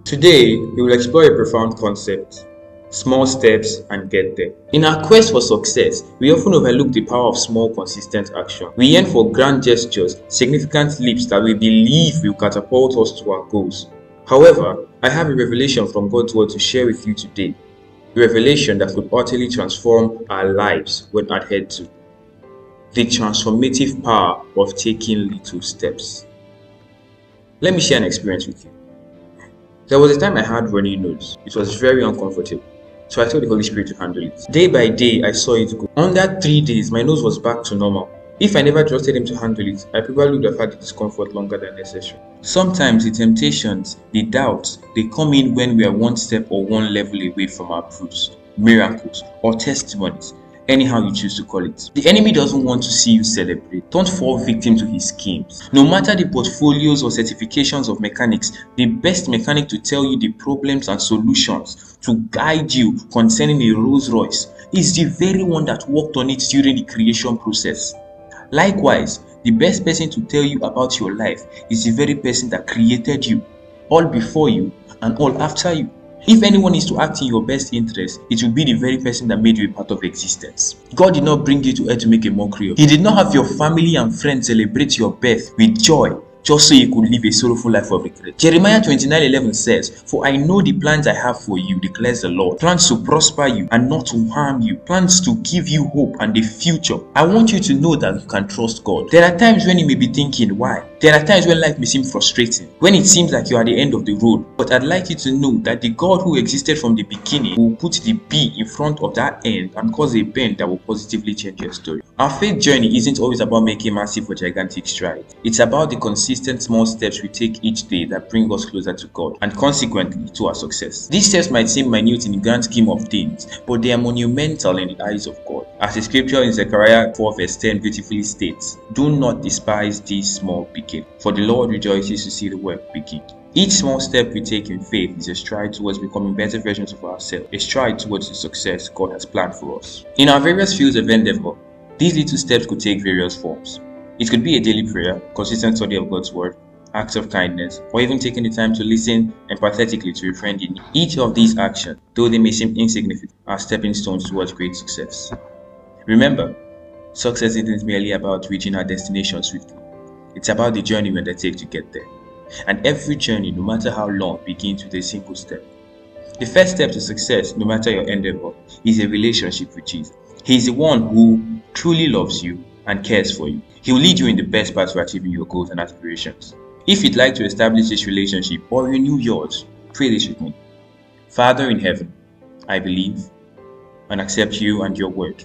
Today, we will explore a profound concept: small steps and get there. In our quest for success, we often overlook the power of small, consistent action. We yearn for grand gestures, significant leaps that we believe will catapult us to our goals. However, I have a revelation from God's Word to share with you today. A revelation that could utterly transform our lives when adhered to. The transformative power of taking little steps. Let me share an experience with you. There was a time I had runny nose. It was very uncomfortable. So I told the Holy Spirit to handle it. Day by day, I saw it go. Under 3 days, my nose was back to normal. If I never trusted Him to handle it, I probably would have had the discomfort longer than necessary. Sometimes the temptations, the doubts, they come in when we are one step or one level away from our proofs, miracles, or testimonies. Anyhow you choose to call it. The enemy doesn't want to see you celebrate. Don't fall victim to his schemes. No matter the portfolios or certifications of mechanics, the best mechanic to tell you the problems and solutions, to guide you concerning a Rolls Royce, is the very one that worked on it during the creation process. Likewise, the best person to tell you about your life is the very person that created you, all before you and all after you. If anyone is to act in your best interest, it will be the very person that made you a part of existence. God did not bring you to earth to make a mockery of. He did not have your family and friends celebrate your birth with joy just so you could live a sorrowful life of regret. Jeremiah 29:11 says, "For I know the plans I have for you, declares the Lord, plans to prosper you and not to harm you, plans to give you hope and a future." I want you to know that you can trust God. There are times when you may be thinking, why? There are times when life may seem frustrating, when it seems like you are at the end of the road. But I'd like you to know that the God who existed from the beginning will put the B in front of that end and cause a bend that will positively change your story. Our faith journey isn't always about making massive or gigantic strides. It's about the consistent small steps we take each day that bring us closer to God and consequently to our success. These steps might seem minute in the grand scheme of things, but they are monumental in the eyes of God. As the scripture in Zechariah 4:10 beautifully states, "Do not despise these small beginnings, for the Lord rejoices to see the work begin." Each small step we take in faith is a stride towards becoming better versions of ourselves, a stride towards the success God has planned for us. In our various fields of endeavor, these little steps could take various forms. It could be a daily prayer, consistent study of God's word, acts of kindness, or even taking the time to listen empathetically to a friend in need. Each of these actions, though they may seem insignificant, are stepping stones towards great success. Remember, success isn't merely about reaching our destination swiftly. It's about the journey we undertake to get there. And every journey, no matter how long, begins with a single step. The first step to success, no matter your endeavor, is a relationship with Jesus. He is the one who truly loves you and cares for you. He will lead you in the best path to achieving your goals and aspirations. If you'd like to establish this relationship or renew yours, pray this with me. Father in heaven, I believe and accept you and your word.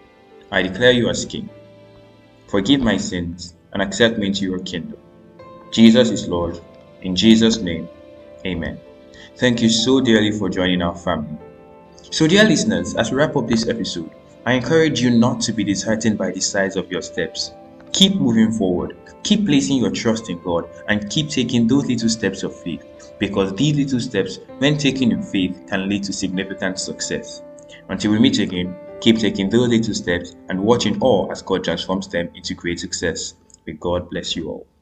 I declare you as King. Forgive my sins and accept me into your kingdom. Jesus is Lord. In Jesus' name, amen. Thank you so dearly for joining our family. So dear listeners, as we wrap up this episode, I encourage you not to be disheartened by the size of your steps. Keep moving forward, keep placing your trust in God, and keep taking those little steps of faith, because these little steps, when taken in faith, can lead to significant success. Until we meet again, keep taking those little steps and watch in awe as God transforms them into great success. May God bless you all.